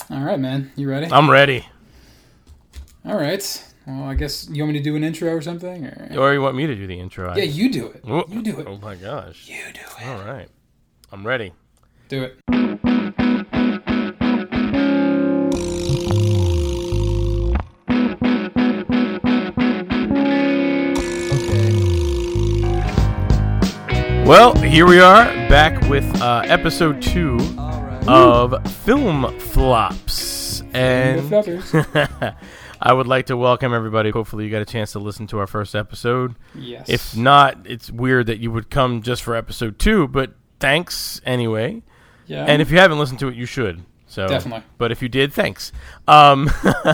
All right, man. You ready? I'm ready. All right. Well, I guess you want me to do an intro or something? Or you want me to do the intro? Yeah, you do it. Oh, you do it. Oh, my gosh. You do it. All right. I'm ready. Do it. Well, here we are, back with episode 2 of Film Flops. And I would like to welcome everybody. Hopefully you got a chance to listen to our first episode. Yes. If not, it's weird that you would come just for episode 2, but thanks anyway. Yeah. And if you haven't listened to it, you should. So, definitely. But if you did, thanks. I'm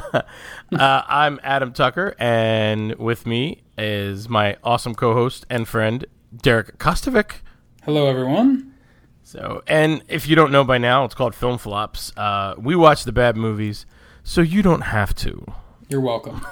Adam Tucker, and with me is my awesome co-host and friend, Derek Kostovic. Hello, everyone. So, and if you don't know by now, it's called Film Flops. We watch the bad movies, so you don't have to. You're welcome.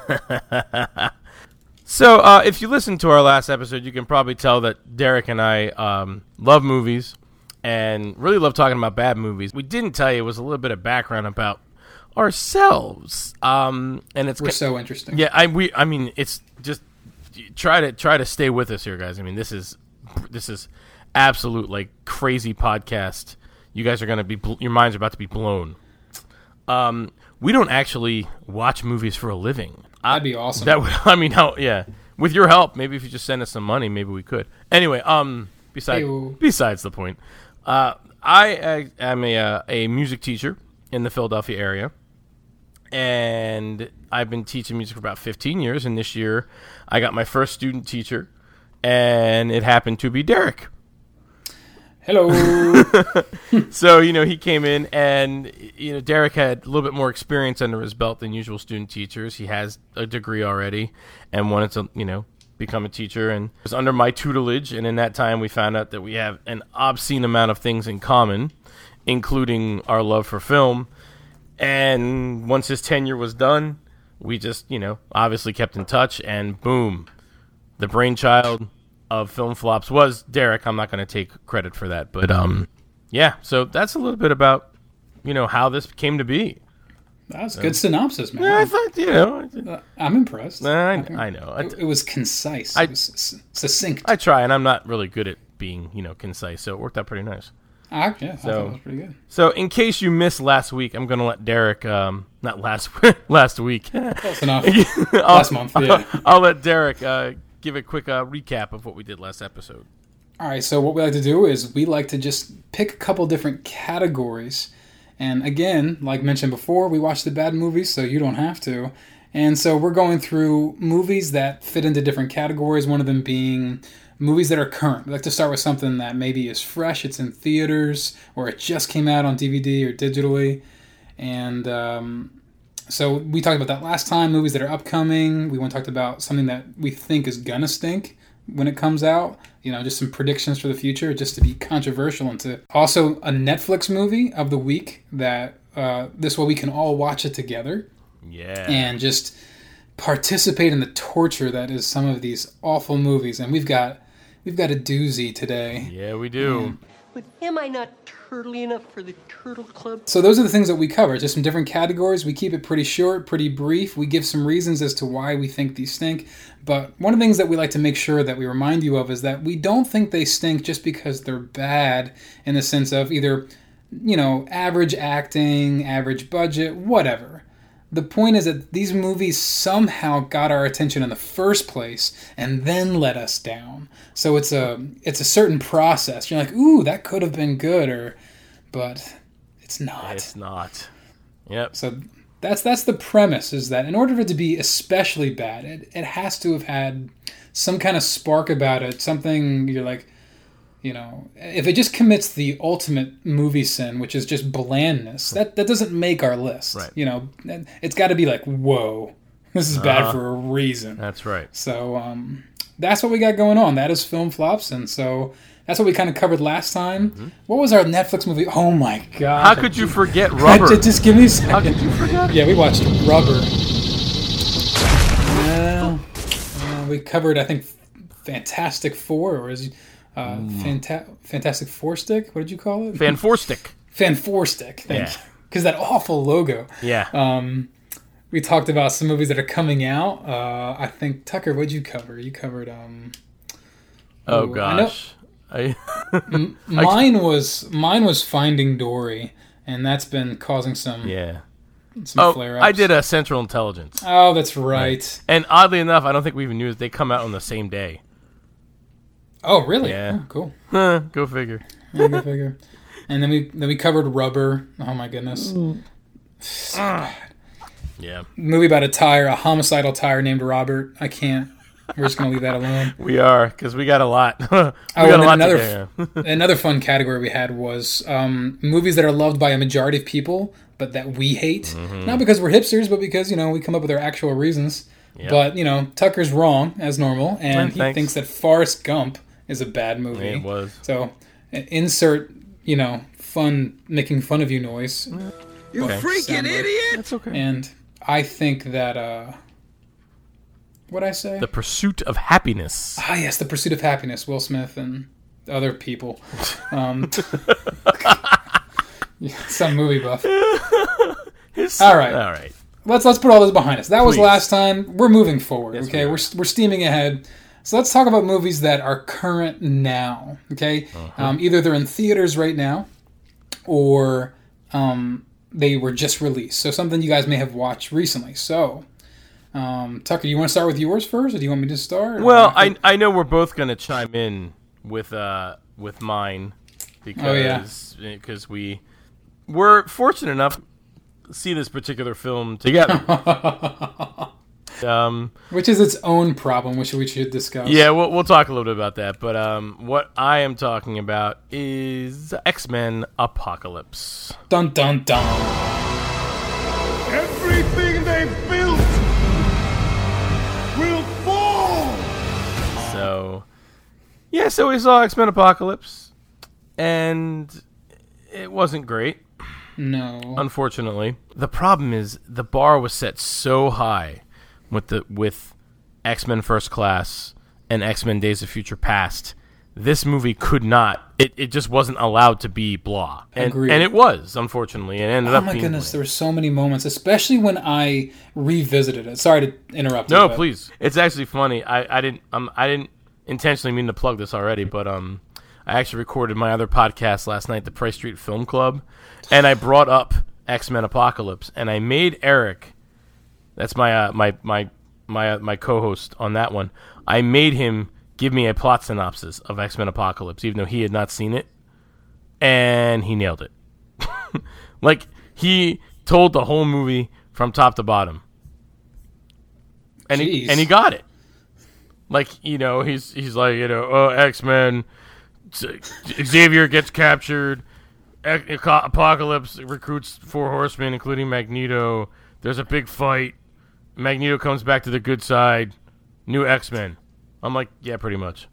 So, if you listened to our last episode, you can probably tell that Derek and I love movies and really love talking about bad movies. We didn't tell you was a little bit of background about ourselves, and We're so interesting. Yeah, I mean, it's just try to stay with us here, guys. I mean, this is absolute like crazy podcast. You guys are gonna be your minds are about to be blown. We don't actually watch movies for a living. That'd be awesome. Yeah. With your help, maybe if you just send us some money, maybe we could. Anyway, besides the point, I am a music teacher in the Philadelphia area, and I've been teaching music for about 15 years. And this year, I got my first student teacher, and it happened to be Derek. Hello. So, he came in, and, Derek had a little bit more experience under his belt than usual student teachers. He has a degree already and wanted to, become a teacher, and it was under my tutelage. And in that time, we found out that we have an obscene amount of things in common, including our love for film. And once his tenure was done, we just, obviously kept in touch, and boom, the brainchild of Film Flops was Derek. I'm not going to take credit for that, but yeah. So that's a little bit about how this came to be. That's a good synopsis, man. Yeah, I thought I'm impressed. I know It was concise. It was succinct. I try, and I'm not really good at being concise, so it worked out pretty nice. I thought it was pretty good. So in case you missed last week, I'm going to let Derek, not last week. Close enough. Last month, yeah. I'll let Derek give a quick recap of what we did last episode. All right, so what we like to do is we like to just pick a couple different categories. And again, like mentioned before, we watch the bad movies, so you don't have to. And so we're going through movies that fit into different categories, one of them being movies that are current. We like to start with something that maybe is fresh, it's in theaters, or it just came out on DVD or digitally. And so we talked about that last time, movies that are upcoming. We talked about something that we think is gonna stink when it comes out. Just some predictions for the future, just to be controversial. And to also a Netflix movie of the week that this way we can all watch it together. Yeah. And just participate in the torture that is some of these awful movies. And we've got a doozy today. Yeah, we do. But am I not turtly enough for the Turtle Club? So those are the things that we cover, just some different categories. We keep it pretty short, pretty brief. We give some reasons as to why we think these stink. But one of the things that we like to make sure that we remind you of is that we don't think they stink just because they're bad in the sense of either, average acting, average budget, whatever. The point is that these movies somehow got our attention in the first place and then let us down. So it's a certain process. You're like, ooh, that could have been good, but it's not. It's not. Yep. So that's the premise, is that in order for it to be especially bad, it has to have had some kind of spark about it, something you're like, if it just commits the ultimate movie sin, which is just blandness, that doesn't make our list. Right. It's got to be like, whoa, this is bad for a reason. That's right. So that's what we got going on. That is Film Flops, and so that's what we kind of covered last time. Mm-hmm. What was our Netflix movie? Oh my god! How could you forget Rubber? Just give me a second. How could you forget? Yeah, we watched Rubber. We covered, I think, Fantastic Four, or is Fantastic Four Stick? What did you call it? Fan Four Stick. Fan Four Stick. Thank you. because that awful logo. Yeah. We talked about some movies that are coming out. I think, Tucker, what'd you cover? You covered Oh ooh, gosh. mine was Finding Dory, and that's been causing some flare-ups. I did a Central Intelligence. Oh, that's right. And oddly enough, I don't think we even knew that they come out on the same day. Oh, really? Yeah. Oh, cool. Go figure. Yeah, go figure. And then we covered Rubber. Oh my goodness. So bad. Yeah. Movie about a homicidal tire named Robert. I can't. We're just gonna leave that alone. We are, because we got a lot. Another fun category we had was movies that are loved by a majority of people, but that we hate. Mm-hmm. Not because we're hipsters, but because we come up with our actual reasons. Yep. But Tucker's wrong as normal, and he Thanks. thinks that Forrest Gump is a bad movie. It was. So insert making fun of you noise. You freaking idiot! That's okay. And I think that what'd I say? The Pursuit of Happiness. Ah, yes, The Pursuit of Happiness. Will Smith and other people. Some movie buff. All right. Let's put all this behind us. That was Please. last time. We're moving forward. Yes, Okay, we are. we're steaming ahead. So let's talk about movies that are current now. Okay, either they're in theaters right now, or they were just released. So something you guys may have watched recently. So. Tucker, do you want to start with yours first, or do you want me to start? Well, I know we're both going to chime in with mine because we're fortunate enough to see this particular film together. Which is its own problem, which we should discuss. Yeah, we'll talk a little bit about that. But what I am talking about is X-Men Apocalypse. Dun dun dun. Everything they built will fall! So we saw X-Men Apocalypse, and it wasn't great, No. unfortunately. The problem is the bar was set so high with X-Men First Class and X-Men Days of Future Past. This movie could not. It just wasn't allowed to be blah. Agreed. And it was, unfortunately. It ended up Oh my being goodness, blah. there were so many moments, especially when I revisited it. Sorry to interrupt. No, you, but- please. It's actually funny. I didn't intentionally mean to plug this already, but I actually recorded my other podcast last night, the Price Street Film Club, and I brought up X-Men Apocalypse, and I made Eric, that's my co-host on that one, I made him give me a plot synopsis of X-Men Apocalypse, even though he had not seen it, and he nailed it. Like, he told the whole movie from top to bottom. And he got it. Like, he's like, X-Men, Xavier gets captured, Apocalypse recruits 4 horsemen, including Magneto. There's a big fight. Magneto comes back to the good side. New X-Men. I'm like, yeah, pretty much.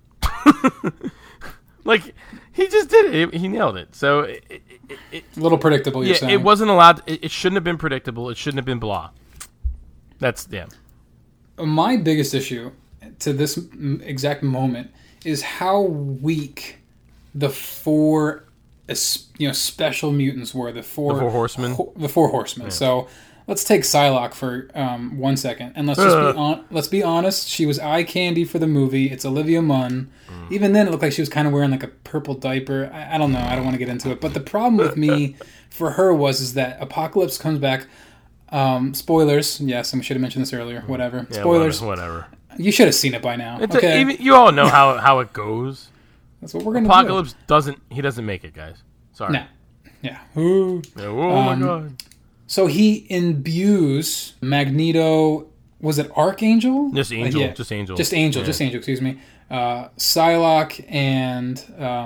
Like, he just did it. He nailed it. So, A little predictable, you're saying. it wasn't allowed. It shouldn't have been predictable. It shouldn't have been blah. That's, yeah. My biggest issue to this exact moment is how weak the 4 special mutants were. The four horsemen? The 4 horsemen. Yeah. So let's take Psylocke for 1 second, and let's be honest. She was eye candy for the movie. It's Olivia Munn. Even then, it looked like she was kind of wearing like a purple diaper. I don't know. I don't want to get into it. But the problem with me for her is that Apocalypse comes back. Spoilers. Yes, I should have mentioned this earlier. Whatever. Yeah, Spoilers. Whatever. You should have seen it by now. Okay. You all know how it goes. That's what we're gonna Apocalypse doesn't make it, guys. Sorry. No. Yeah. Ooh. Oh my god. So he imbues Magneto. Was it Archangel? Just Angel. Just Angel. Just Angel. Yeah. Just Angel. Excuse me. Psylocke and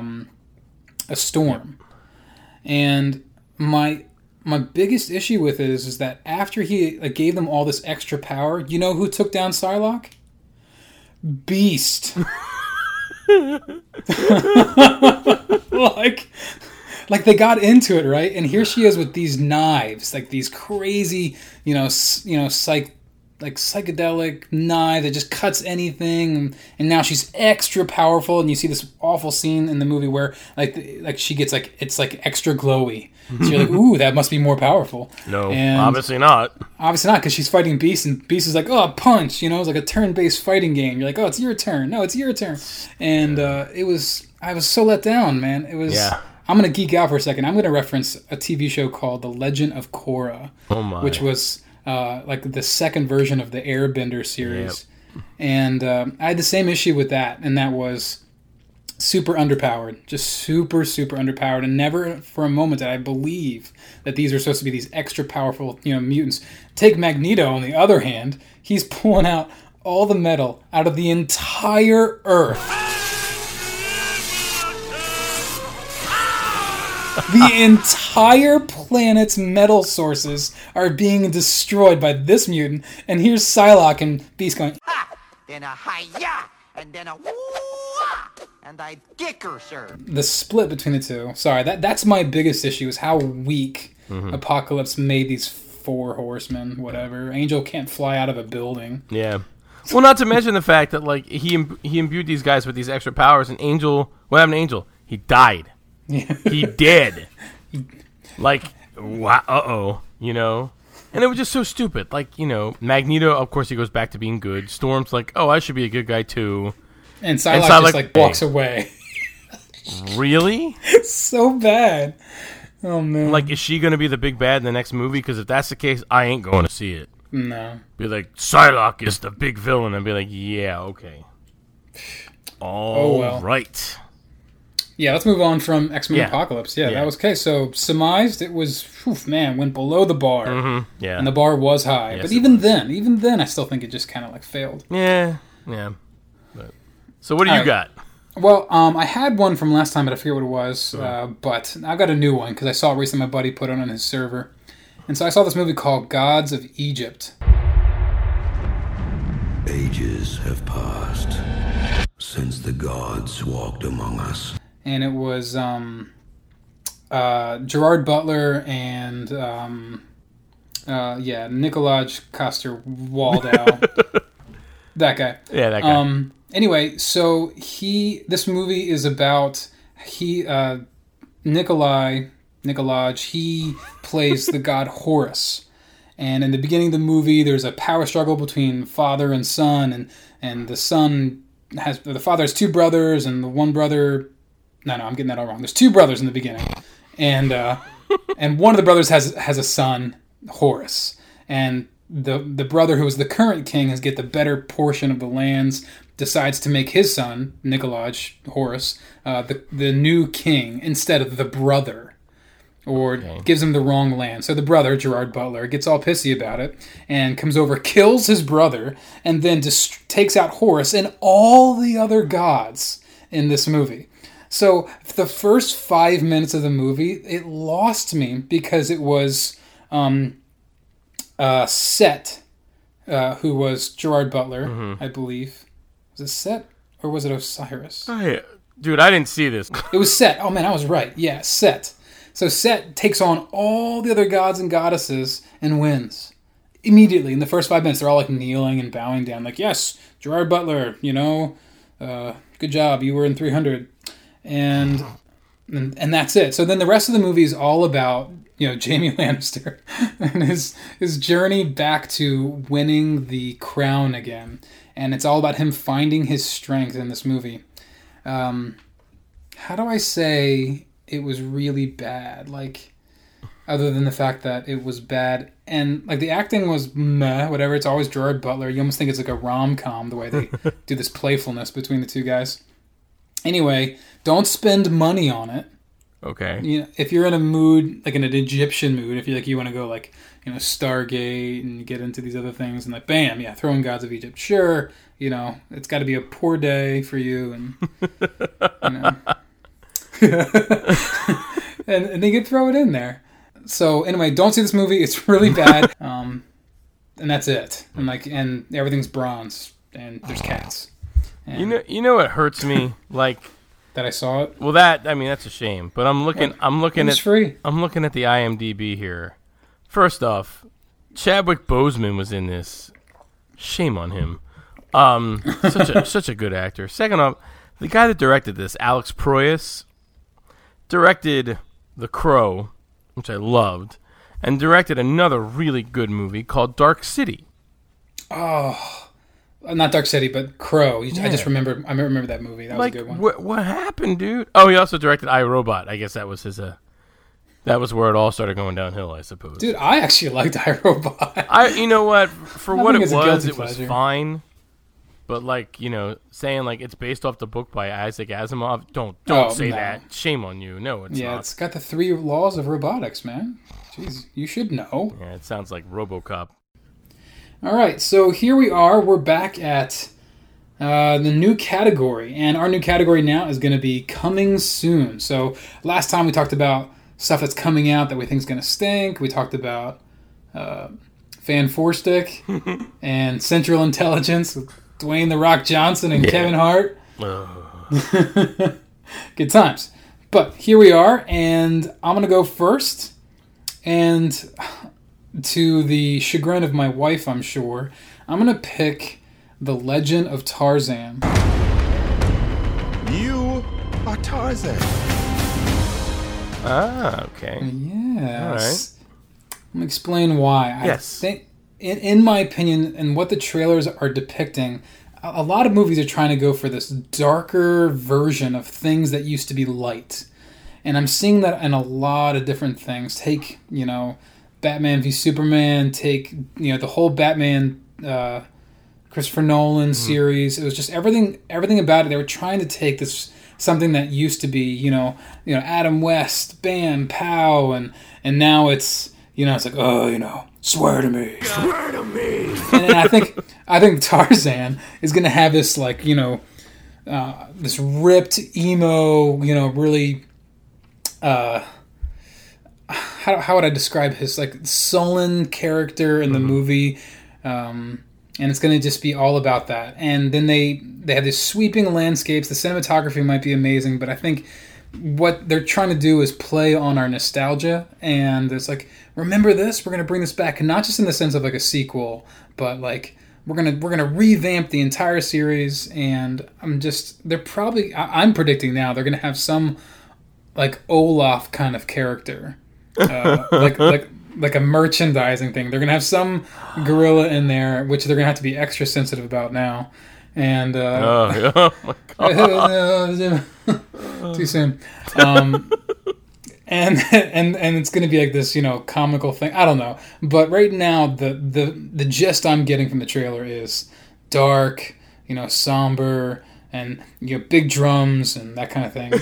a Storm. And my biggest issue with it is that after he gave them all this extra power, you know who took down Psylocke? Beast. like they got into it, right? And here she is with these knives, like these crazy, psych like psychedelic knife that just cuts anything, and now she's extra powerful. And you see this awful scene in the movie where like she gets like it's like extra glowy. So you're like, ooh, that must be more powerful. No, and obviously not. Obviously not, because she's fighting Beast, and Beast is like, oh, punch, you know, it's like a turn-based fighting game. You're like, oh, it's your turn. No, it's your turn. And I was so let down, man. It was. Yeah. I'm gonna geek out for a second. I'm gonna reference a TV show called The Legend of Korra, which was like the second version of the Airbender series. Yep. And I had the same issue with that, and that was super underpowered, just super underpowered, and never for a moment did I believe that these are supposed to be these extra powerful, you know, mutants. Take Magneto, on the other hand, he's pulling out all the metal out of the entire Earth. The entire planet's metal sources are being destroyed by this mutant, and here's Psylocke and Beast going, ha! Then a hi-ya! And then a woo-ah! And I kick her, sir. The split between the two. Sorry, that's my biggest issue, is how weak Apocalypse made these 4 horsemen, whatever. Angel can't fly out of a building. Yeah. Well, not to mention the fact that like he imbued these guys with these extra powers, and Angel, what happened to Angel? He died. Yeah. He did. Like, wow, you know? And it was just so stupid. Like, you know, Magneto, of course, he goes back to being good. Storm's like, oh, I should be a good guy, too. And Psylocke just, like, walks away. Really? So bad. Oh, man. Like, is she going to be the big bad in the next movie? Because if that's the case, I ain't going to see it. No. Be like, Psylocke is the big villain. And be like, yeah, okay. All right. Yeah, let's move on from X-Men Apocalypse. Yeah, that was okay. So, surmised, it was, went below the bar. Mm-hmm. Yeah. And the bar was high. Yes, but even then, I still think it just kind of, like, failed. Yeah. But, so, what do you got? Well, I had one from last time, but I forget what it was. But I've got a new one, because I saw it recently. My buddy put it on his server. And so I saw this movie called Gods of Egypt. Ages have passed since the gods walked among us. And it was Gerard Butler and Nikolaj Coster-Waldau. That guy. Yeah, that guy. Anyway, so this movie is about Nikolaj, he plays the god Horus. And in the beginning of the movie, there's a power struggle between father and son, and the father has 2 brothers, and the one brother. No, I'm getting that all wrong. There's 2 brothers in the beginning, and one of the brothers has a son, Horus, and the brother who is the current king has get the better portion of the lands. Decides to make his son Nikolaj, Horus, the new king instead of the brother, or gives him the wrong land. So the brother, Gerard Butler, gets all pissy about it and comes over, kills his brother, and then takes out Horus and all the other gods in this movie. So the first 5 minutes of the movie, it lost me because it was Set, who was Gerard Butler, I believe. Was it Set or was it Osiris? Dude, I didn't see this. It was Set. Oh man, I was right. Yeah, Set. So Set takes on all the other gods and goddesses and wins. Immediately, in the first 5 minutes, they're all like kneeling and bowing down. Like, yes, Gerard Butler, you know, good job, you were in 300. And that's it. So then the rest of the movie is all about, you know, Jaime Lannister and his journey back to winning the crown again. And it's all about him finding his strength in this movie. How do I say it was really bad? Like, other than the fact that it was bad. And, like, the acting was meh, whatever. It's always Gerard Butler. You almost think it's like a rom-com, the way they do this playfulness between the 2 guys. Anyway, don't spend money on it. Okay. You know, if you're in a mood, like in an Egyptian mood, if you want to go like, you know, Stargate and get into these other things and like, bam, yeah, throw in Gods of Egypt. Sure, you know, it's got to be a poor day for you, and you know, and they could throw it in there. So anyway, don't see this movie. It's really bad. And that's it. And everything's bronze and there's cats. And you know what hurts me? Like that I saw it. Well, that's a shame. But I'm looking it's free. I'm looking at the IMDb here. First off, Chadwick Boseman was in this. Shame on him. Such a good actor. Second off, the guy that directed this, Alex Proyas, directed The Crow, which I loved, and directed another really good movie called Dark City. Oh, not Dark City, but Crow. I just remember. I remember that movie. That was a good one. What happened, dude? Oh, he also directed iRobot. I guess that was his. That was where it all started going downhill, I suppose. Dude, I actually liked iRobot. You know what? For what it was pleasure. fine. But saying it's based off the book by Isaac Asimov, don't say that. Shame on you. No, it's not. Yeah, it's got the 3 laws of robotics, man. Jeez, you should know. Yeah, it sounds like RoboCop. All right, so here we are. We're back at the new category, and our new category now is going to be coming soon. So last time we talked about stuff that's coming out that we think is going to stink. We talked about Fan 4-Stick and Central Intelligence with Dwayne "The Rock" Johnson and Kevin Hart. Good times. But here we are, and I'm going to go first. And to the chagrin of my wife, I'm sure, I'm going to pick The Legend of Tarzan. You are Tarzan. Ah, okay. Yes. All right. Let me explain why. Yes. I think, in my opinion, and what the trailers are depicting, a lot of movies are trying to go for this darker version of things that used to be light. And I'm seeing that in a lot of different things. Take, Batman v Superman. Take, the whole Batman, Christopher Nolan series. It was just everything about it. They were trying to take this something that used to be, Adam West, bam, pow, and now it's, it's like, swear to me. Swear to me. And I think Tarzan is gonna have this this ripped emo, really. How would I describe his sullen character in the movie? And it's going to just be all about that. And then they have these sweeping landscapes. The cinematography might be amazing, but I think what they're trying to do is play on our nostalgia. And it's remember this? We're going to bring this back, and not just in the sense of a sequel, but we're gonna revamp the entire series. And I'm predicting now they're going to have some Olaf kind of character, like a merchandising thing. They're gonna have some gorilla in there, which they're gonna have to be extra sensitive about now. And oh my god, too soon. And it's gonna be this, comical thing. I don't know, but right now the gist I'm getting from the trailer is dark, somber, and big drums and that kind of thing.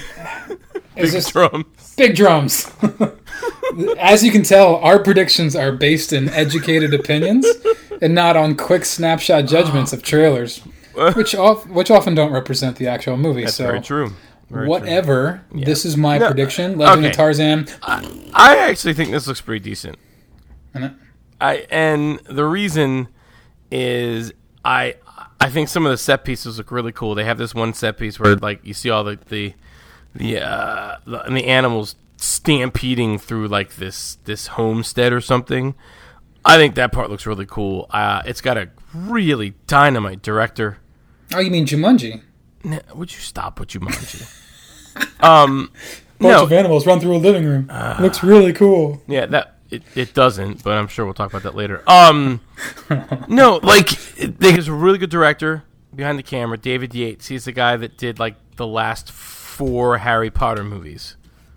Big drums. As you can tell, our predictions are based in educated opinions and not on quick snapshot judgments of trailers, which often don't represent the actual movie. That's so very true. Whatever. Yeah. This is my prediction. Legend of Tarzan. I actually think this looks pretty decent. And the reason is I think some of the set pieces look really cool. They have this one set piece where you see all the animals stampeding through this homestead or something. I think that part looks really cool. It's got a really dynamite director. Oh, you mean Jumanji? Would you stop with Jumanji? Bunch of animals run through a living room. Looks really cool. Yeah, it doesn't, but I'm sure we'll talk about that later. No, there's a really good director behind the camera, David Yates. He's the guy that did the last 4 Harry Potter movies.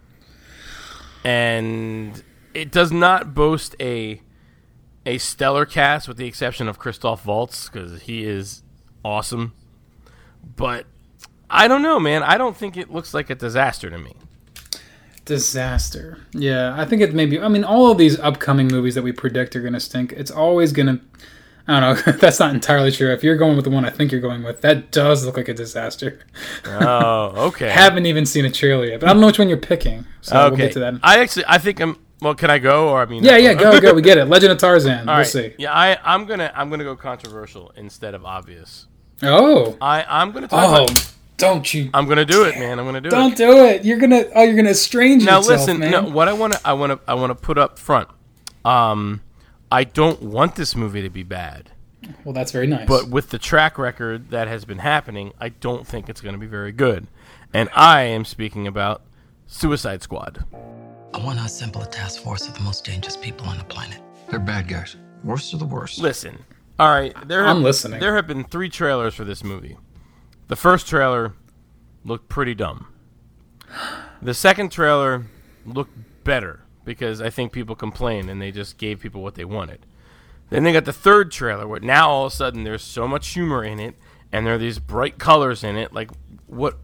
And it does not boast a stellar cast with the exception of Christoph Waltz, because he is awesome. But I don't know, man. I don't think it looks like a disaster to me. Disaster. Yeah, I think it may be. I mean, all of these upcoming movies that we predict are going to stink. It's always going to... I don't know. That's not entirely true. If you're going with the one I think you're going with, that does look like a disaster. Oh, okay. Haven't even seen a trailer yet, but I don't know which one you're picking. So okay. We'll get to that. I think I'm... Well, can I go? Or Yeah, go. We get it. Legend of Tarzan. We'll see. Yeah, I'm gonna go controversial instead of obvious. Oh. I'm gonna talk about... Don't you? I'm gonna do it, man. I'm gonna do it. Don't do it. You're gonna estrange yourself, listen, man. No, what I want to put up front. I don't want this movie to be bad. Well, that's very nice. But with the track record that has been happening, I don't think it's going to be very good. And I am speaking about Suicide Squad. I want to assemble a task force of the most dangerous people on the planet. They're bad guys. Worst of the worst. Listen. All right. I'm listening. There have been 3 trailers for this movie. The first trailer looked pretty dumb. The second trailer looked better because I think people complained and they just gave people what they wanted. Then they got the third trailer where now all of a sudden there's so much humor in it and there are these bright colors in it. Like, what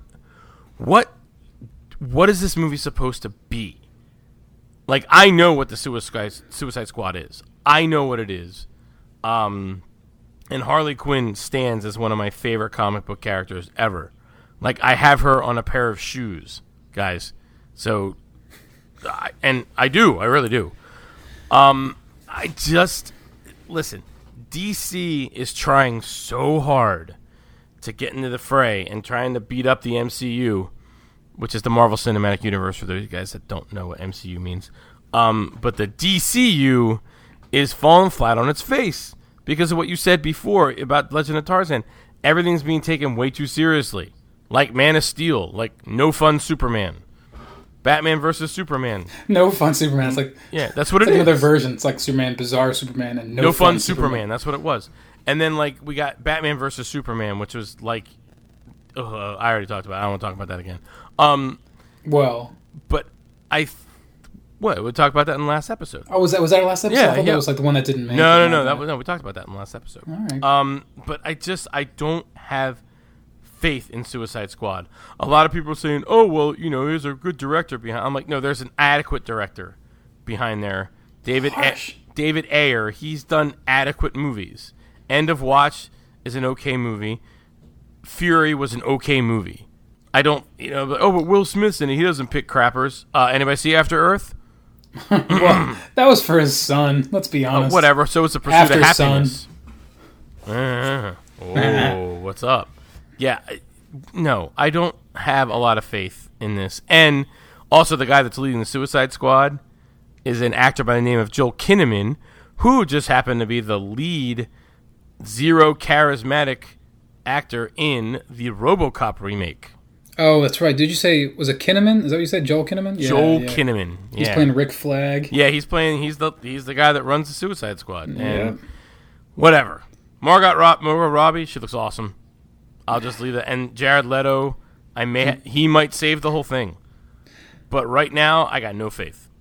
is this movie supposed to be? Like, I know what the Suicide Squad is. I know what it is. And Harley Quinn stands as one of my favorite comic book characters ever. Like, I have her on a pair of shoes, guys. So, I do. I really do. Listen, DC is trying so hard to get into the fray and trying to beat up the MCU, which is the Marvel Cinematic Universe for those guys that don't know what MCU means. But the DCU is falling flat on its face because of what you said before about Legend of Tarzan. Everything's being taken way too seriously. Like Man of Steel, like No Fun Superman. Batman versus Superman. No Fun Superman. It's like, yeah, that's what it's it like is. Another version. It's like Superman, Bizarre Superman, and No Fun Superman. That's what it was. And then like we got Batman versus Superman, which was like, I already talked about it. I don't want to talk about that again. Well, but we talked about that in the last episode. Oh, was that our last episode? Yeah, I thought that was like the one that didn't make it. No. We talked about that in the last episode. All right. But I don't have faith in Suicide Squad. A lot of people are saying, "Oh, well, there's a good director behind." I'm like, no, there's an adequate director behind there. David Ayer. He's done adequate movies. End of Watch is an okay movie. Fury was an okay movie. I don't, but Will Smith's in it. He doesn't pick crappers. Anybody see After Earth? Well, that was for his son. Let's be honest. Whatever. So it's a pursuit After of happiness. Son. What's up? Yeah, no, I don't have a lot of faith in this. And also, the guy that's leading the Suicide Squad is an actor by the name of Joel Kinnaman, who just happened to be the lead zero charismatic actor in the RoboCop remake. Oh, that's right. Did you say, was it Kinnaman? Is that what you said? Joel Kinnaman? Yeah, Joel Kinnaman. Yeah. He's playing Rick Flag. Yeah, he's the guy that runs the Suicide Squad. And whatever. Margot Robbie, she looks awesome. I'll just leave it. And Jared Leto, he might save the whole thing. But right now, I got no faith.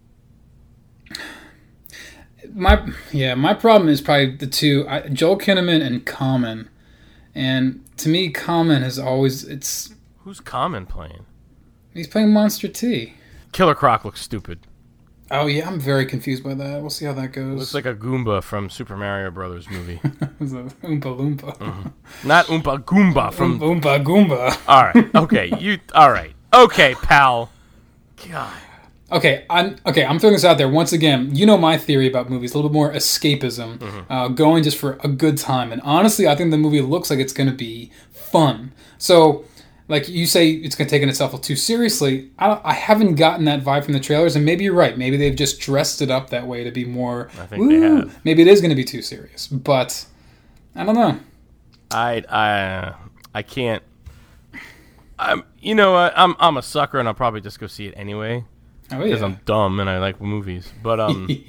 My problem is probably the two, Joel Kinnaman and Common. And to me, Common has always, Who's Common playing? He's playing Monster T. Killer Croc looks stupid. Oh, yeah, I'm very confused by that. We'll see how that goes. Looks like a Goomba from Super Mario Brothers movie. It's a Oompa Loompa. Mm-hmm. Not Oompa Goomba from... Oompa Goomba. All right, okay, all right. Okay, pal. God. Okay, I'm throwing this out there. Once again, you know my theory about movies, a little bit more escapism, going just for a good time. And honestly, I think the movie looks like it's going to be fun. So... like you say, it's going to take itself too seriously. I haven't gotten that vibe from the trailers, and maybe you're right. Maybe they've just dressed it up that way to be more. I think they have. Maybe it is going to be too serious, but I don't know. I can't. I'm a sucker, and I'll probably just go see it anyway. Oh yeah. Because I'm dumb and I like movies, but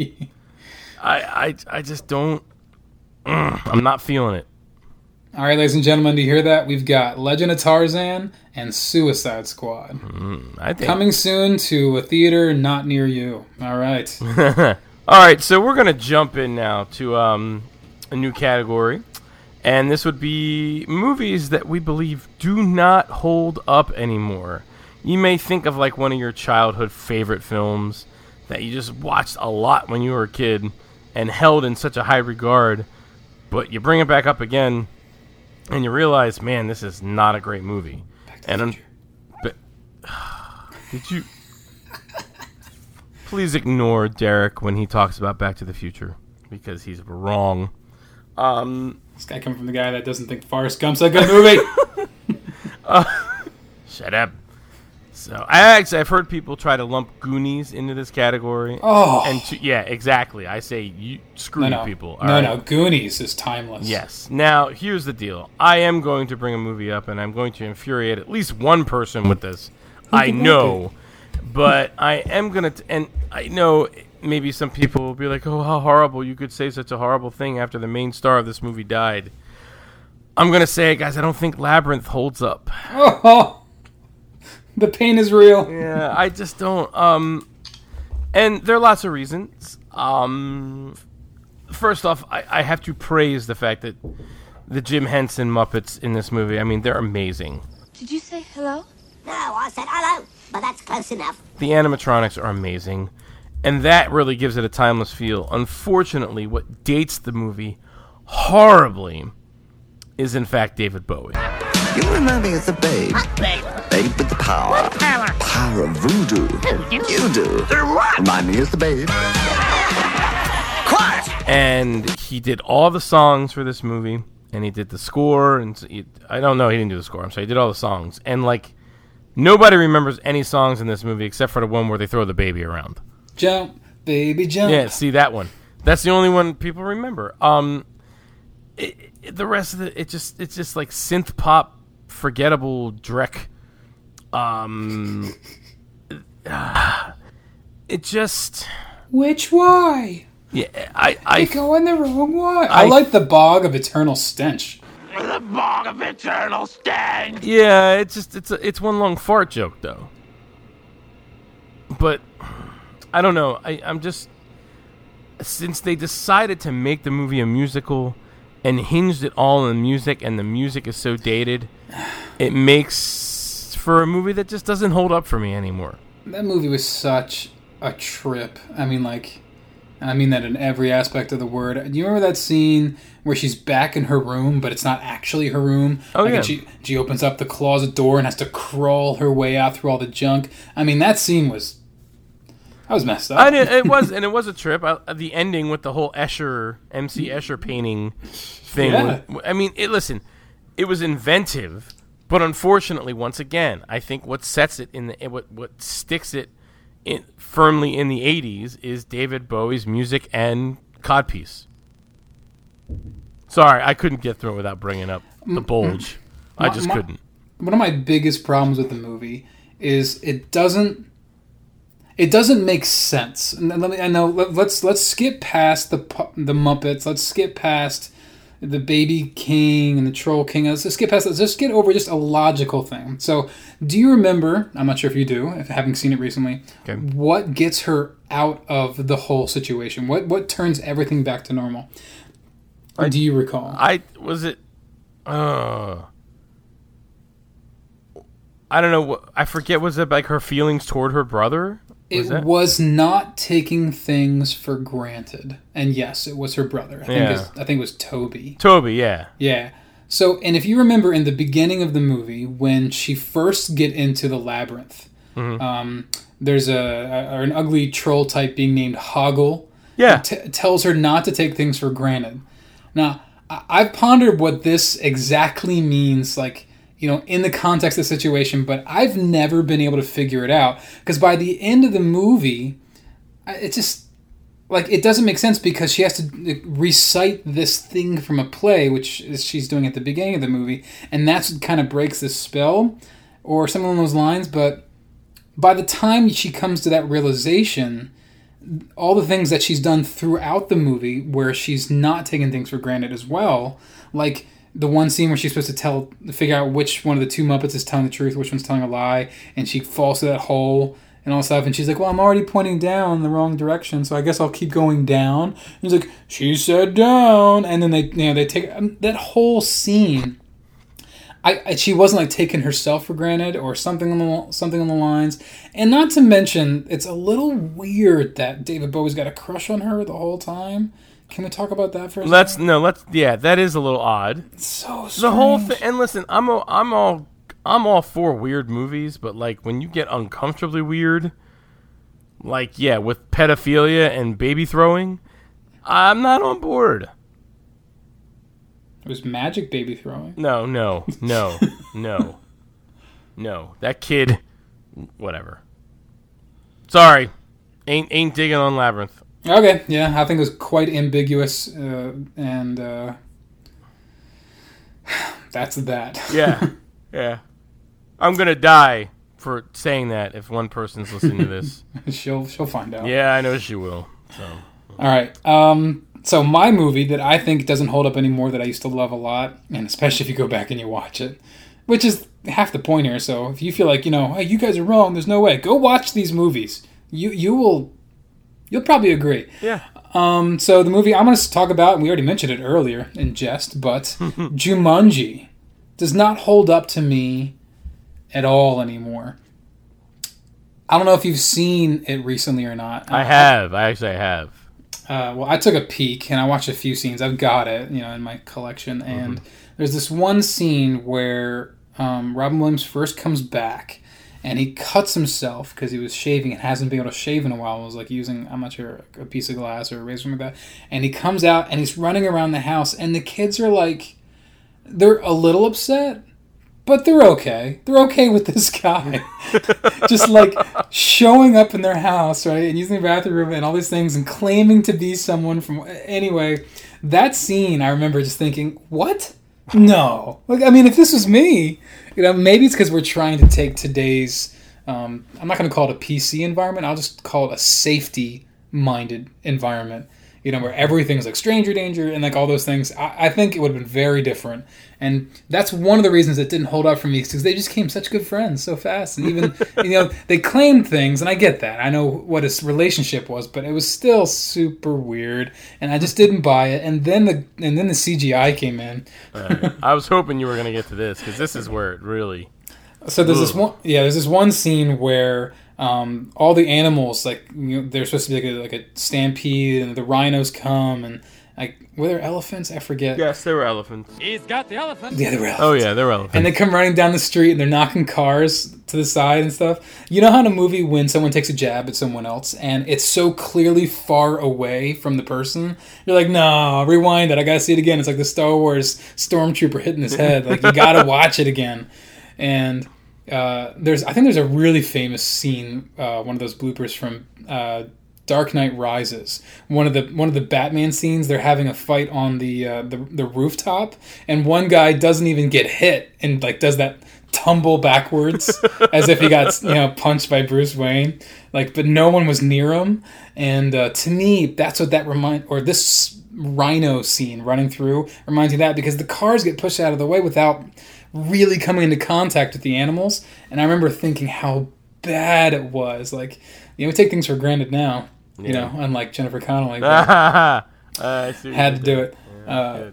I just don't. I'm not feeling it. All right, ladies and gentlemen, do you hear that? We've got Legend of Tarzan and Suicide Squad. Coming soon to a theater not near you. All right. All right, so we're going to jump in now to a new category. And this would be movies that we believe do not hold up anymore. You may think of like one of your childhood favorite films that you just watched a lot when you were a kid and held in such a high regard, but you bring it back up again and you realize, man, this is not a great movie. Did you please ignore Derek when he talks about Back to the Future because he's wrong. This guy coming from the guy that doesn't think Forrest Gump's a good movie. Shut up. So I've heard people try to lump Goonies into this category. Oh. And yeah, exactly. I say screw you people. All No, right? Goonies is timeless. Yes. Now, here's the deal. I am going to bring a movie up, and I'm going to infuriate at least one person with this. I know. But I am going to... And I know maybe some people will be like, oh, how horrible. You could say such a horrible thing after the main star of this movie died. I'm going to say it, guys. I don't think Labyrinth holds up. Oh, the pain is real. Yeah, I just don't. And there are lots of reasons. First off, I have to praise the fact that the Jim Henson Muppets in this movie, I mean, they're amazing. Did you say hello? No, I said hello, but that's close enough. The animatronics are amazing, and that really gives it a timeless feel. Unfortunately, what dates the movie horribly is, in fact, David Bowie. You remind me of the babe. Babe with the power. What power? Power of voodoo. You do. Remind me of the babe. Quiet! And he did all the songs for this movie, and he did the score, and I don't know, he didn't do the score, I'm sorry, he did all the songs. And, like, nobody remembers any songs in this movie except for the one where they throw the baby around. Jump, baby, jump. Yeah, see that one. That's the only one people remember. The rest of it's just like synth pop, forgettable dreck. It just... Which way? Yeah, I go in the wrong way. I like the bog of eternal stench. The bog of eternal stench. Yeah, it's one long fart joke though. But I don't know. I'm just, since they decided to make the movie a musical and hinged it all on music, and the music is so dated, it makes for a movie that just doesn't hold up for me anymore. That movie was such a trip. I mean that in every aspect of the word. Do you remember that scene where she's back in her room, but it's not actually her room? Oh, like, yeah. And she opens up the closet door and has to crawl her way out through all the junk. I mean, that scene was... I was messed up. It was a trip. The ending with the whole MC Escher painting thing. Yeah. I mean, listen, it was inventive, but unfortunately, once again, I think what sets it what sticks it firmly in the 80s is David Bowie's music and codpiece. Sorry, I couldn't get through it without bringing up the bulge. I just couldn't. One of my biggest problems with the movie is it doesn't make sense. And let's skip past the Muppets. Let's skip past the Baby King and the Troll King. Let's just skip past that. Let's just get over just a logical thing. So, do you remember, I'm not sure if you do, if having seen it recently, okay, what gets her out of the whole situation? What turns everything back to normal? Do you recall? I don't know. I forget. Was it like her feelings toward her brother? It was not taking things for granted. And yes, it was her brother. I think it was Toby. Toby, yeah. Yeah. So, and if you remember in the beginning of the movie, when she first get into the labyrinth, there's an ugly troll type being named Hoggle. Yeah. Tells her not to take things for granted. Now, I've pondered what this exactly means, like, in the context of the situation, but I've never been able to figure it out. Because by the end of the movie, it just, like, it doesn't make sense because she has to recite this thing from a play, which she's doing at the beginning of the movie, and that's what kind of breaks the spell, or something along those lines. But by the time she comes to that realization, all the things that she's done throughout the movie, where she's not taking things for granted as well, like the one scene where she's supposed to figure out which one of the two Muppets is telling the truth, which one's telling a lie, and she falls to that hole and all stuff, and she's like, well, I'm already pointing down the wrong direction, so I guess I'll keep going down. And he's like, she said down, and then they take that whole scene. She wasn't like taking herself for granted or something on the lines, and not to mention, it's a little weird that David Bowie's got a crush on her the whole time. Can we talk about that for a second? That is a little odd. It's so strange. The whole thing, and listen, I'm all for weird movies, but like when you get uncomfortably weird, like with pedophilia and baby throwing, I'm not on board. It was magic baby throwing. No. That kid whatever. Sorry, ain't digging on Labyrinth. Okay, yeah, I think it was quite ambiguous, and that's that. Yeah, yeah. I'm gonna die for saying that if one person's listening to this. she'll find out. Yeah, I know she will. So. All right. So my movie that I think doesn't hold up anymore that I used to love a lot, and especially if you go back and you watch it, which is half the point here. So if you feel like, hey, you guys are wrong, there's no way, go watch these movies. You'll probably agree. Yeah. So the movie I'm going to talk about, and we already mentioned it earlier in jest, but Jumanji does not hold up to me at all anymore. I don't know if you've seen it recently or not. I have. I actually have. Well, I took a peek and I watched a few scenes. I've got it, in my collection. And there's this one scene where Robin Williams first comes back and he cuts himself because he was shaving and hasn't been able to shave in a while. It was like using, I'm not sure, a piece of glass or a razor or something like that. And he comes out and he's running around the house and the kids are like, they're a little upset, but they're okay. They're okay with this guy. Just like showing up in their house, right? And using the bathroom and all these things and claiming to be someone from... Anyway, that scene, I remember just thinking, what? No. Like, I mean, if this was me, maybe it's because we're trying to take today's... I'm not going to call it a PC environment. I'll just call it a safety-minded environment. Where everything's like stranger danger and like all those things. I think it would have been very different. And that's one of the reasons it didn't hold up for me, because they just became such good friends so fast. And even, they claimed things, and I get that. I know what his relationship was, but it was still super weird. And I just didn't buy it. And then the CGI came in. I was hoping you were going to get to this, because this is where it really... So there's this one scene where... all the animals, they're supposed to be like a stampede, and the rhinos come, and were there elephants? I forget. Yes, there were elephants. He's got the elephant. Yeah, there were elephants. Oh yeah, there were elephants. And they come running down the street, and they're knocking cars to the side and stuff. You know how in a movie when someone takes a jab at someone else, and it's so clearly far away from the person, you're like, no, rewind it. I gotta see it again. It's like the Star Wars stormtrooper hitting his head. Like, you gotta watch it again. And I think there's a really famous scene, one of those bloopers from Dark Knight Rises. One of the Batman scenes, they're having a fight on the rooftop, and one guy doesn't even get hit and does that tumble backwards as if he got punched by Bruce Wayne. But no one was near him. And to me, that's what this rhino scene running through reminds me of that, because the cars get pushed out of the way without really coming into contact with the animals. And I remember thinking how bad it was. We take things for granted now, unlike Jennifer Connelly. I had to do it. Yeah,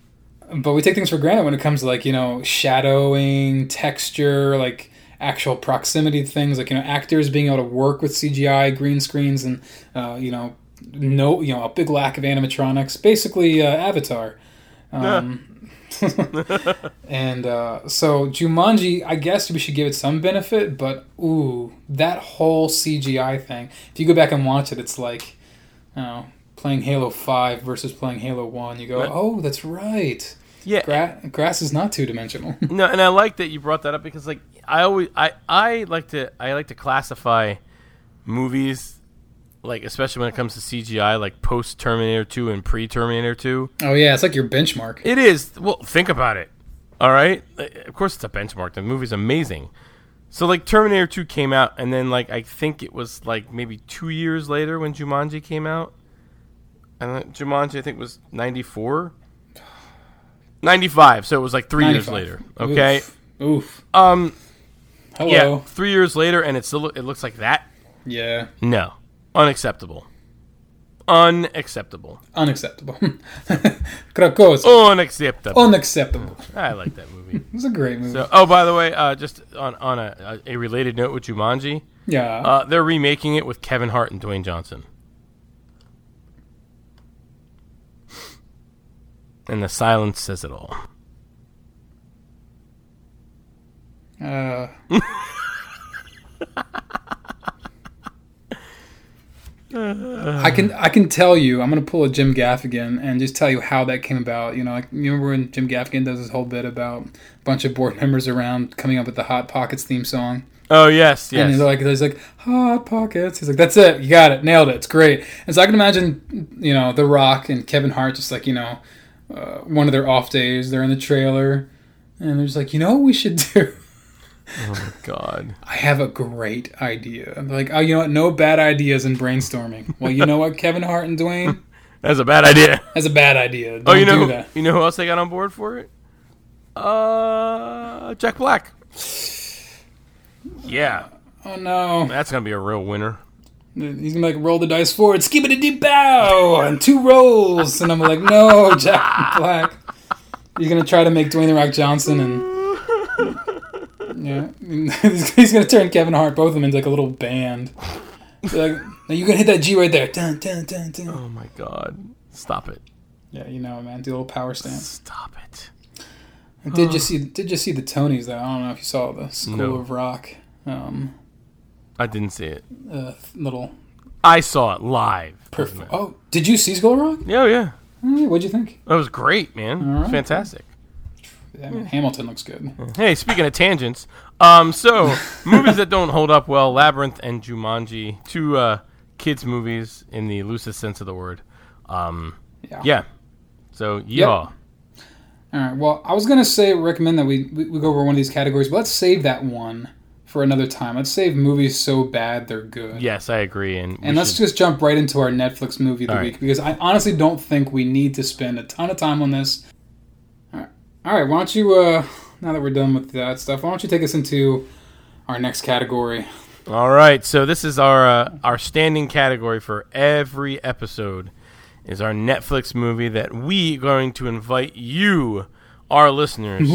but we take things for granted when it comes to shadowing, texture, actual proximity things, actors being able to work with CGI, green screens, and a big lack of animatronics. Basically, Avatar. And so Jumanji, I guess we should give it some benefit, but that whole CGI thing, if you go back and watch it, it's like playing Halo 5 versus playing Halo 1. You go, oh, that's right. Yeah, grass is not two-dimensional. No, and I like that you brought that up, because I like to classify movies, especially when it comes to CGI, post Terminator 2 and pre Terminator 2. Oh yeah, it's like your benchmark. It is. Well, think about it. All right, of course it's a benchmark. The movie's amazing. So Terminator 2 came out, and then I think it was maybe 2 years later when Jumanji came out. And Jumanji, I think, was 94, 95. So it was 3 years later. Okay. Oof. Hello. Yeah, 3 years later, and it looks like that. Yeah. No. Unacceptable. Unacceptable. Unacceptable. Unacceptable. I like that movie. It was a great movie. So, by the way, just on a related note with Jumanji, yeah, they're remaking it with Kevin Hart and Dwayne Johnson. And the silence says it all. I can tell you, I'm going to pull a Jim Gaffigan and just tell you how that came about. You remember when Jim Gaffigan does this whole bit about a bunch of board members around coming up with the Hot Pockets theme song? Oh, yes. And he's like, Hot Pockets. He's like, that's it. You got it. Nailed it. It's great. And so I can imagine, The Rock and Kevin Hart just like, one of their off days. They're in the trailer. And they're just like, what we should do? Oh, my God. I have a great idea. I'm like, oh, you know what? No bad ideas in brainstorming. Well, you know what, Kevin Hart and Dwayne? That's a bad idea. That's a bad idea. Don't do that. You know who else they got on board for it? Jack Black. Yeah. Oh, no. That's going to be a real winner. He's going to roll the dice forward. Skibbity bow! And 2 rolls. And I'm like, no, Jack Black. You're going to try to make Dwayne The Rock Johnson and... Yeah. He's going to turn Kevin Hart, both of them, into like a little band. So like, now you're going to hit that G right there. Dun, dun, dun, dun. Oh, my God. Stop it. Yeah, man. Do a little power stance. Stop it. Did you see the Tonys, though? I don't know if you saw the School of Rock. I didn't see it. Little... I saw it live. Oh, did you see School of Rock? Yeah. What'd you think? That was great, man. It was fantastic. Yeah, Hamilton looks good. Hey, speaking of tangents, so movies that don't hold up well, Labyrinth and Jumanji, 2 kids movies in the loosest sense of the word. Yeah. So, yeehaw. Yep. All right. Well, I was gonna recommend that we go over one of these categories, but let's save that one for another time. Let's save movies so bad they're good. Yes, I agree. And let's just jump right into our Netflix movie of the week, because I honestly don't think we need to spend a ton of time on this. All right, why don't you, now that we're done with that stuff, why don't you take us into our next category? All right, so this is our standing category for every episode is our Netflix movie that we are going to invite you, our listeners,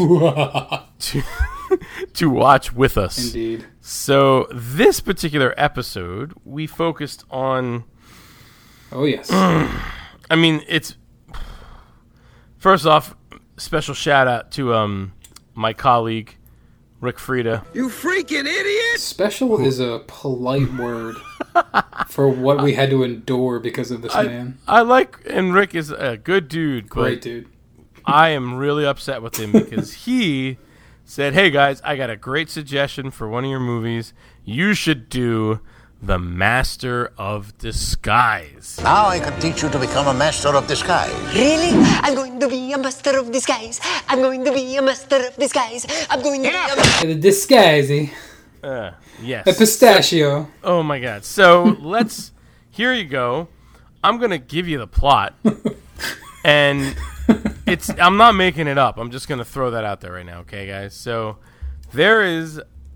to watch with us. Indeed. So this particular episode, we focused on... Oh, yes. I mean, it's... First off... Special shout out to my colleague Rick Frieda. You freaking idiot! Special is a polite word for what we had to endure because of this man. And Rick is a good dude. Great dude. I am really upset with him because he said, "Hey guys, I got a great suggestion for one of your movies. You should do The Master of Disguise." Now I can teach you to become a master of disguise. Really? I'm going to be a master of disguise. I'm going to be a master of disguise. I'm going to be a... The disguisey. Yes. A pistachio. Oh my God. So here you go. I'm going to give you the plot. And I'm not making it up. I'm just going to throw that out there right now. Okay, guys? So there is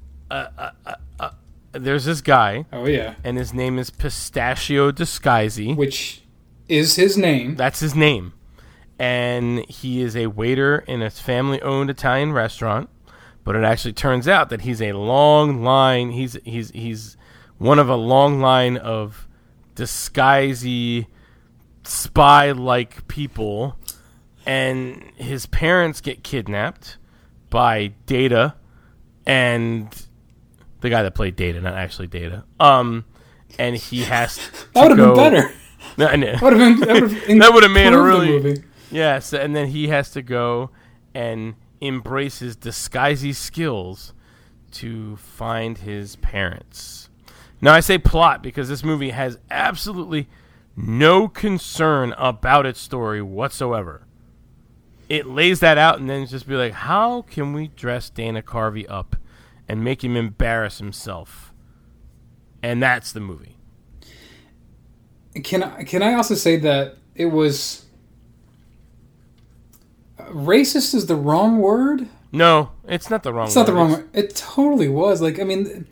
there's this guy. Oh, yeah. And his name is Pistachio Disguisey. Which is his name. That's his name. And he is a waiter in a family-owned Italian restaurant. But it actually turns out that he's a long line. He's one of a long line of disguisey, spy-like people. And his parents get kidnapped by Data and... The guy that played Data, not actually Data. And he has that would have been better. No, I know. That would have made a really movie. Yes, and then he has to go and embrace his disguisey skills to find his parents. Now I say plot because this movie has absolutely no concern about its story whatsoever. It lays that out and then it's just be like, how can we dress Dana Carvey up and make him embarrass himself? And that's the movie. Can I also say that it was... racist is the wrong word? No, it's not the wrong word. It's not the wrong word. It totally was. Like, I mean...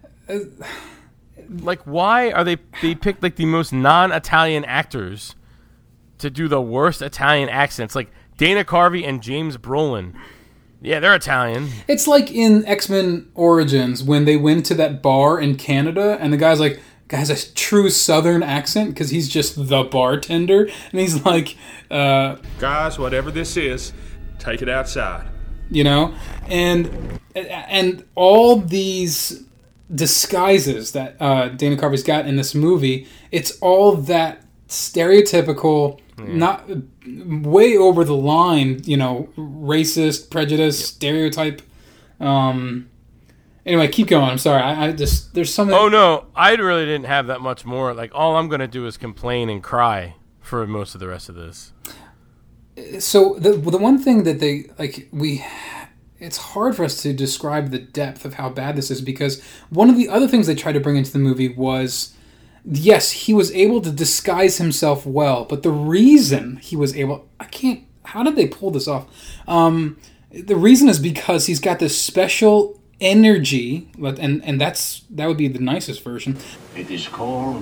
like, why are they picked, like, the most non-Italian actors to do the worst Italian accents? Like, Dana Carvey and James Brolin. Yeah, they're Italian. It's like in X-Men Origins when they went to that bar in Canada and the guy's like, has a true Southern accent because he's just the bartender. And he's like... guys, whatever this is, take it outside. You know? And all these disguises that Dana Carvey's got in this movie, it's all that stereotypical... not way over the line, you know, racist, prejudice, stereotype Anyway, keep going. I'm sorry. I just there's something. Oh no, I really didn't have that much more. Like all I'm gonna do is complain and cry for most of the rest of this. So the one thing that it's hard for us to describe the depth of how bad this is, because one of the other things they tried to bring into the movie was, yes, he was able to disguise himself well, but the reason he was able, how did they pull this off? The reason is because he's got this special energy, and that would be the nicest version. It is called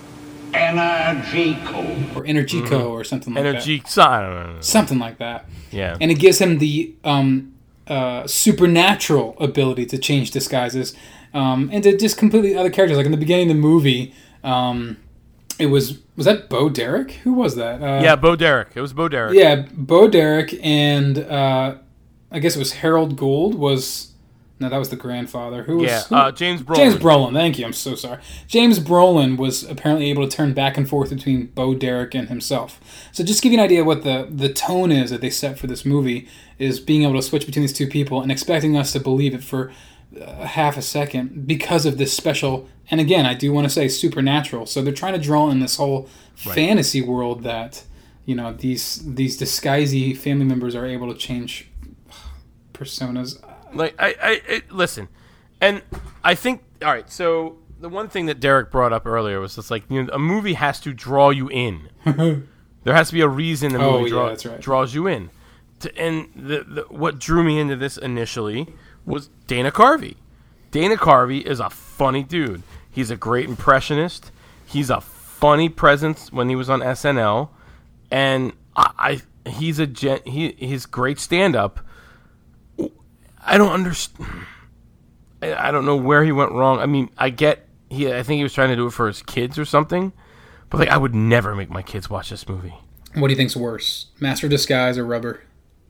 Energico. Or Energico or something like that. I don't know. Something like that. Yeah. And it gives him the supernatural ability to change disguises and to just completely other characters. Like in the beginning of the movie, it was that Bo Derek? Who was that? Yeah, Bo Derek. It was Bo Derek. Yeah, Bo Derek, and I guess it was Harold Gould was... No, that was the grandfather. Who was? James Brolin. James Brolin. Thank you. I'm so sorry. James Brolin was apparently able to turn back and forth between Bo Derek and himself. So just to give you an idea what the tone is that they set for this movie is being able to switch between these two people and expecting us to believe it for half a second because of this special, and again, I do want to say supernatural. So they're trying to draw in this whole fantasy world that, you know, these disguisey family members are able to change personas. Like I listen, and I think all right. So the one thing that Derek brought up earlier was just like, you know, a movie has to draw you in. There has to be a reason the movie draws you in. And the what drew me into this initially was Dana Carvey. Dana Carvey is a funny dude. He's a great impressionist. He's a funny presence when he was on SNL, and he's he's great stand up. I don't understand. I don't know where he went wrong. I mean, I think he was trying to do it for his kids or something. But like, I would never make my kids watch this movie. What do you think's worse, Master of Disguise or Rubber?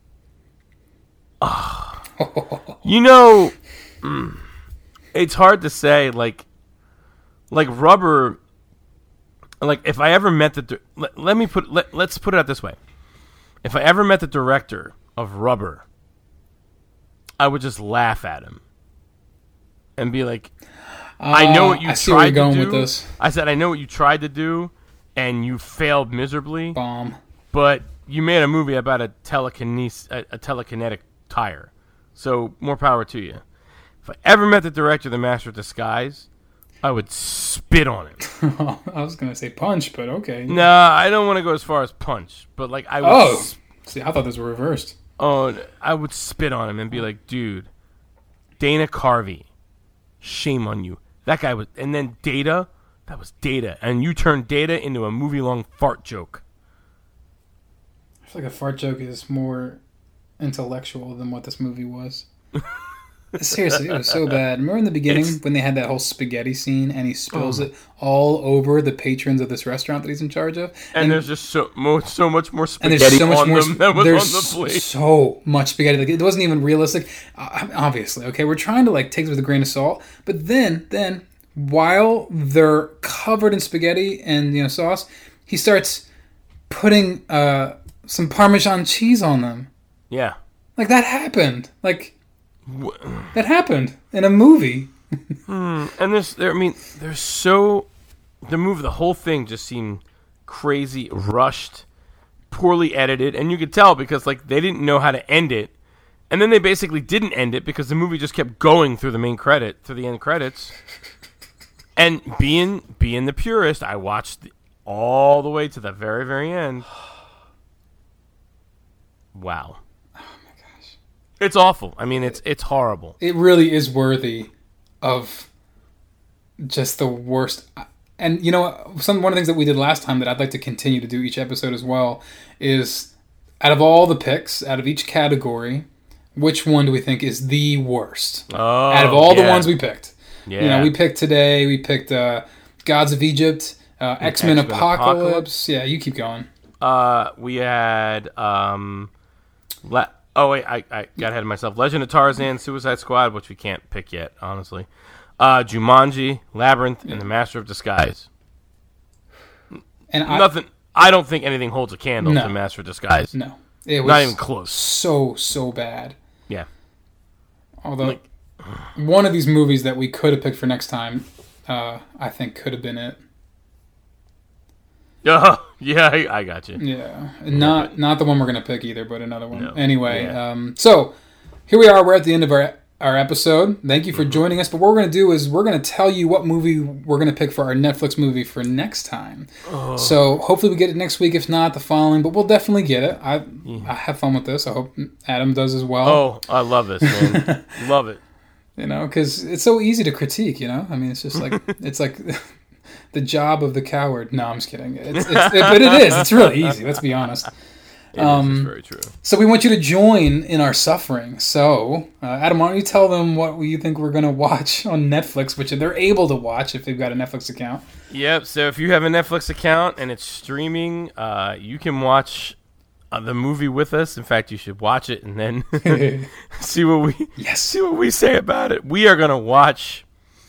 You know, it's hard to say. Like Rubber. Like if I ever met let's put it out this way. If I ever met the director of Rubber, I would just laugh at him and be like, I know what you tried to do. With this. I said, I know what you tried to do, and you failed miserably. Bomb. But you made a movie about a telekinetic tire. So more power to you. If I ever met the director of The Master of Disguise, I would spit on him. I was going to say punch, but okay. Nah, I don't want to go as far as punch. But like I would... See, I thought those were reversed. Oh, I would spit on him and be like, dude, Dana Carvey, shame on you. That guy was... And then Data, that was Data. And you turned Data into a movie-long fart joke. I feel like a fart joke is more intellectual than what this movie was. Seriously, it was so bad. Remember in the beginning when they had that whole spaghetti scene and he spills it all over the patrons of this restaurant that he's in charge of? And there's just so much more spaghetti on them than was on the plate. So much spaghetti. Like, it wasn't even realistic. Obviously, okay? We're trying to like take it with a grain of salt. But then while they're covered in spaghetti and sauce, he starts putting some Parmesan cheese on them. Yeah. Like that happened. That happened in a movie. And the whole thing just seemed crazy, rushed, poorly edited, and you could tell because like they didn't know how to end it, and then they basically didn't end it because the movie just kept going through the end credits. And being the purist, I watched all the way to the very, very end. Wow. It's awful. I mean, it's horrible. It really is worthy of just the worst. And one of the things that we did last time that I'd like to continue to do each episode as well is, out of all the picks, out of each category, which one do we think is the worst? Oh, out of all the ones we picked. Yeah. We picked Gods of Egypt, X-Men Apocalypse. Yeah, you keep going. We had... Oh, wait, I got ahead of myself. Legend of Tarzan, Suicide Squad, which we can't pick yet, honestly. Jumanji, Labyrinth, and The Master of Disguise. And I don't think anything holds a candle to Master of Disguise. No. It was not even close. So bad. Yeah. Although, one of these movies that we could have picked for next time, I think could have been it. Oh, yeah, I got you. Yeah, not the one we're gonna pick either, but another one. No. Anyway, Yeah. So here we are. We're at the end of our episode. Thank you for joining us. But what we're gonna do is we're gonna tell you what movie we're gonna pick for our Netflix movie for next time. Oh. So hopefully we get it next week. If not, the following. But we'll definitely get it. I have fun with this. I hope Adam does as well. Oh, I love this, man. Love it. You know, because it's so easy to critique. You know, I mean, it's just like it's like. The job of the coward. No, I'm just kidding. But it is. It's really easy. Let's be honest. It is very true. So we want you to join in our suffering. So, Adam, why don't you tell them what you think we're going to watch on Netflix, which they're able to watch if they've got a Netflix account. Yep. So if you have a Netflix account and it's streaming, you can watch the movie with us. In fact, you should watch it and then see what we say about it. We are going to watch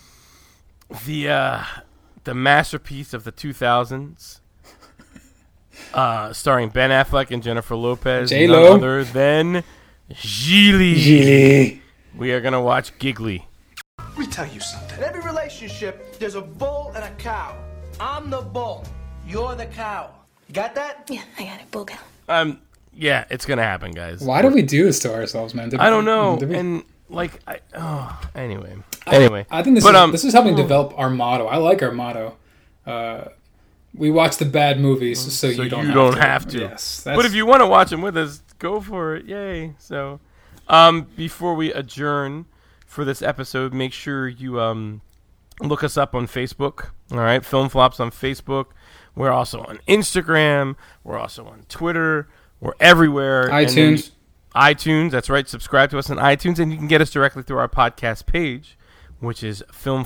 the masterpiece of the 2000s, starring Ben Affleck and Jennifer Lopez, J-Lo. none other than Gigli. We are gonna watch Gigli. Let me tell you something. In every relationship, there's a bull and a cow. I'm the bull. You're the cow. You got that? Yeah, I got it. Bull cow. Yeah, it's gonna happen, guys. Why do we do this to ourselves, man? I don't know. And anyway. I think this is helping develop our motto. I like our motto. We watch the bad movies so you don't have to. Yes, but if you want to watch them with us, go for it. Yay. So, before we adjourn for this episode, make sure you look us up on Facebook. All right, Film Flops on Facebook. We're also on Instagram. We're also on Twitter. We're everywhere. iTunes, that's right. Subscribe to us on iTunes, and you can get us directly through our podcast page, which is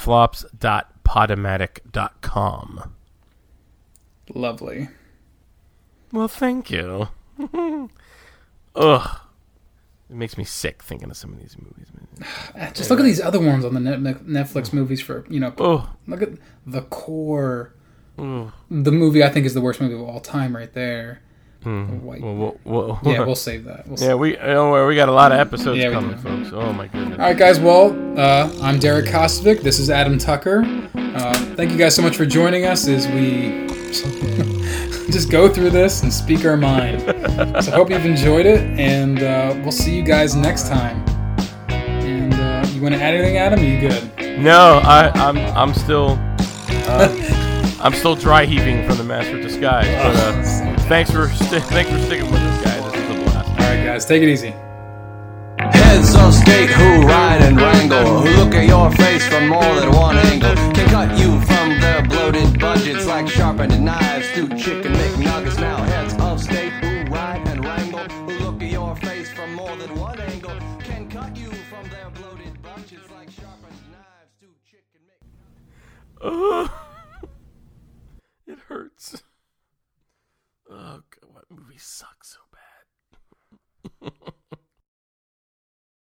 filmflops.podomatic.com. Lovely. Well, thank you. Ugh. It makes me sick thinking of some of these movies, man. Just look at these other ones on the Netflix movies for, look at The Core. The movie I think is the worst movie of all time right there. We'll save that. We got a lot of episodes coming, folks. Oh my goodness. All right, guys. Well, I'm Derek Kostovic. This is Adam Tucker. Thank you guys so much for joining us as we just go through this and speak our mind. So I hope you've enjoyed it, and we'll see you guys next time. And you want to add anything, Adam? Are you good? No, I'm still I'm still dry heaving from the Master of Disguise. But, thanks for sticking with us, guys. This is a blast. All right, guys, take it easy. Heads of state who ride and wrangle, who look at your face from more than one angle, can cut you from their bloated budgets like sharpened knives to chicken McNuggets. Now heads of state who ride and wrangle, who look at your face from more than one angle, can cut you from their bloated budgets like sharpened knives to chicken McNuggets. It hurts. Oh, God, what movie sucks so